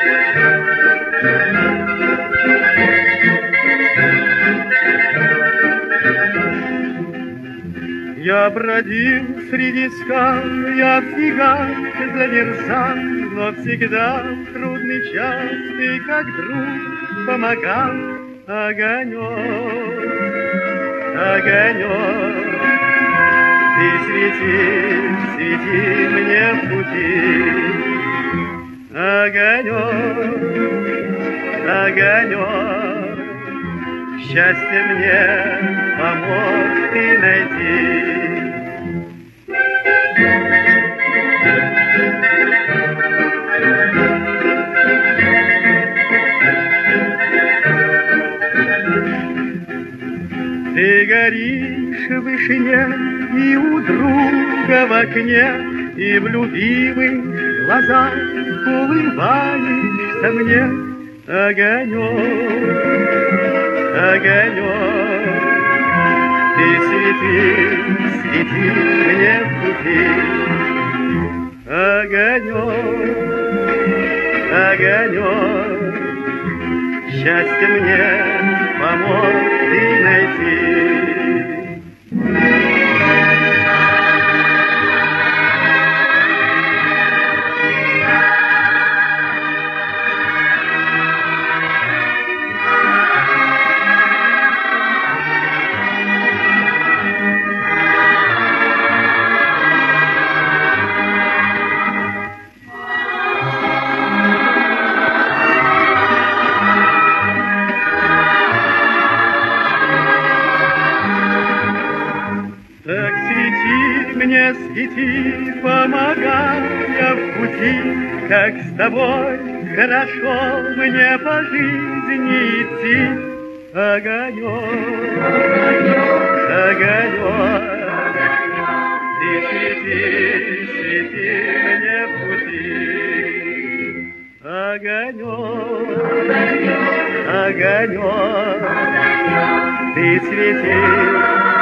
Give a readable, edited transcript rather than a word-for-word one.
Я бродил среди скал, я в снегах замерзал, но всегда в трудный час ты, как друг, помогал. Огонек, огонек, ты светишь, свети мне в пути. Огонек, огонек, счастье мне помог ты найти. Ты горишь в вышине и у друга в окне, и в любимых глазах улыбаешься мне. Огонек, огонек, ты свети, свети мне в пути. Огонек, огонек, счастье мне помог ты найти. Так свети мне, свети, помогая в пути, как с тобой хорошо мне по жизни идти. Огонек, огонек, ты свети, свети мне в пути. Огонек, огонек, ты свети.